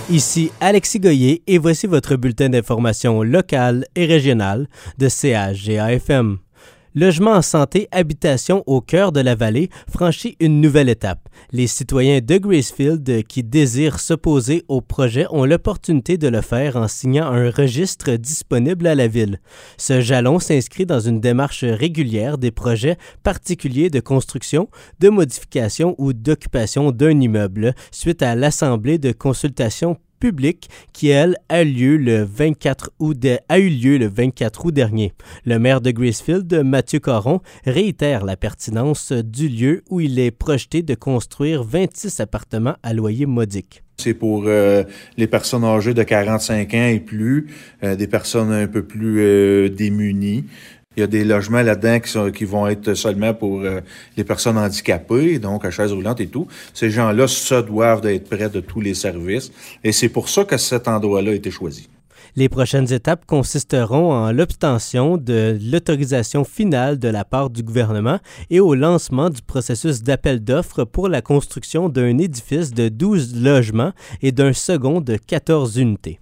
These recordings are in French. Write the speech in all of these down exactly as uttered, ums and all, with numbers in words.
Ici Alexis Goyer et voici votre bulletin d'information locale et régionale de C H G A F M. Logement en santé, habitation au cœur de la vallée franchit une nouvelle étape. Les citoyens de Gracefield qui désirent s'opposer au projet ont l'opportunité de le faire en signant un registre disponible à la ville. Ce jalon s'inscrit dans une démarche régulière des projets particuliers de construction, de modification ou d'occupation d'un immeuble suite à l'Assemblée de consultation public qui, elle, a, lieu le vingt-quatre août de, a eu lieu le vingt-quatre août dernier. Le maire de Gracefield, Mathieu Caron, réitère la pertinence du lieu où il est projeté de construire vingt-six appartements à loyer modique. C'est pour euh, les personnes âgées de quarante-cinq ans et plus, euh, des personnes un peu plus euh, démunies. Il y a des logements là-dedans qui, sont, qui vont être seulement pour euh, les personnes handicapées, donc à chaise roulante et tout. Ces gens-là, ça, doivent être près de tous les services. Et c'est pour ça que cet endroit-là a été choisi. Les prochaines étapes consisteront en l'obtention de l'autorisation finale de la part du gouvernement et au lancement du processus d'appel d'offres pour la construction d'un édifice de douze logements et d'un second de quatorze unités.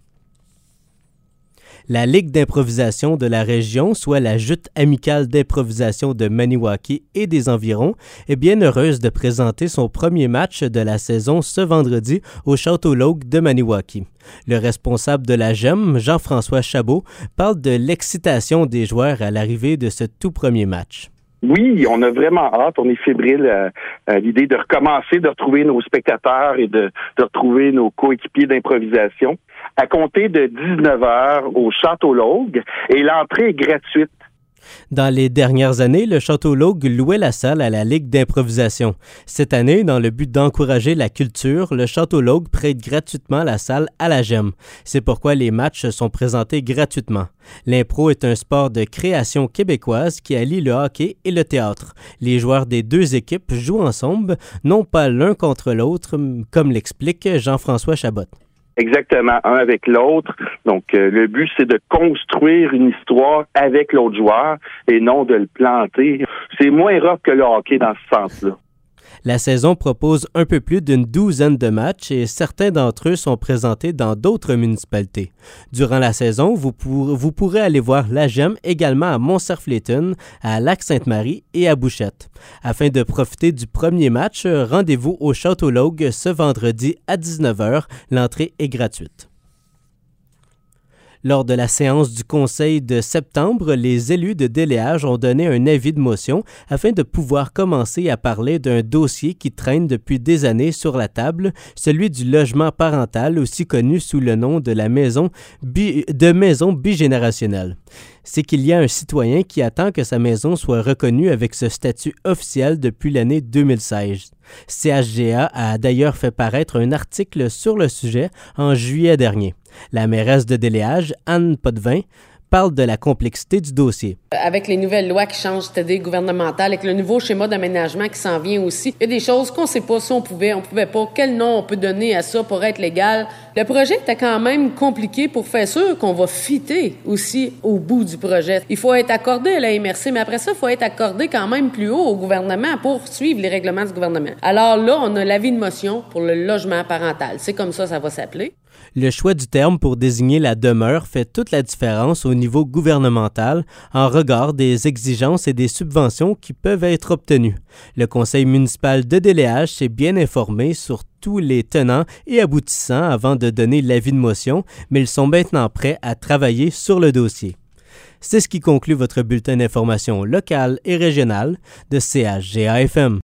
La Ligue d'improvisation de la région, soit la Joute amicale d'improvisation de Maniwaki et des environs, est bien heureuse de présenter son premier match de la saison ce vendredi au Château Logue de Maniwaki. Le responsable de la G E M, Jean-François Chabot, parle de l'excitation des joueurs à l'arrivée de ce tout premier match. Oui, on a vraiment hâte, on est fébrile à, à l'idée de recommencer, de retrouver nos spectateurs et de, de retrouver nos coéquipiers d'improvisation à compter de dix-neuf heures au Château Logue et l'entrée est gratuite. Dans les dernières années, le Château Logue louait la salle à la Ligue d'improvisation. Cette année, dans le but d'encourager la culture, le Château Logue prête gratuitement la salle à la G E M. C'est pourquoi les matchs sont présentés gratuitement. L'impro est un sport de création québécoise qui allie le hockey et le théâtre. Les joueurs des deux équipes jouent ensemble, non pas l'un contre l'autre, comme l'explique Jean-François Chabot. Exactement, un avec l'autre. Donc, euh, le but, c'est de construire une histoire avec l'autre joueur et non de le planter. C'est moins rough que le hockey dans ce sens-là. La saison propose un peu plus d'une douzaine de matchs et certains d'entre eux sont présentés dans d'autres municipalités. Durant la saison, vous, pour, vous pourrez aller voir la G E M également à Montserf-Létune, à Lac-Sainte-Marie et à Bouchette. Afin de profiter du premier match, rendez-vous au Château Logue ce vendredi à dix-neuf heures. L'entrée est gratuite. Lors de la séance du Conseil de septembre, les élus de Déléage ont donné un avis de motion afin de pouvoir commencer à parler d'un dossier qui traîne depuis des années sur la table, celui du logement parental, aussi connu sous le nom de la maison bi- de maison bigénérationnelle. C'est qu'il y a un citoyen qui attend que sa maison soit reconnue avec ce statut officiel depuis l'année deux mille seize. C H G A a d'ailleurs fait paraître un article sur le sujet en juillet dernier. La mairesse de Déléage, Anne Potvin, parle de la complexité du dossier. Avec les nouvelles lois qui changent, c'est-à-dire gouvernementales, avec le nouveau schéma d'aménagement qui s'en vient aussi, il y a des choses qu'on ne sait pas si on pouvait, on pouvait pas, quel nom on peut donner à ça pour être légal. Le projet était quand même compliqué pour faire sûr qu'on va fitter aussi au bout du projet. Il faut être accordé à la M R C, mais après ça, il faut être accordé quand même plus haut au gouvernement pour suivre les règlements du gouvernement. Alors là, on a l'avis de motion pour le logement parental. C'est comme ça, ça va s'appeler. Le choix du terme pour désigner la demeure fait toute la différence au niveau gouvernemental en regard des exigences et des subventions qui peuvent être obtenues. Le conseil municipal de Déléage s'est bien informé sur tous les tenants et aboutissants avant de donner l'avis de motion, mais ils sont maintenant prêts à travailler sur le dossier. C'est ce qui conclut votre bulletin d'information locale et régionale de C H G A F M.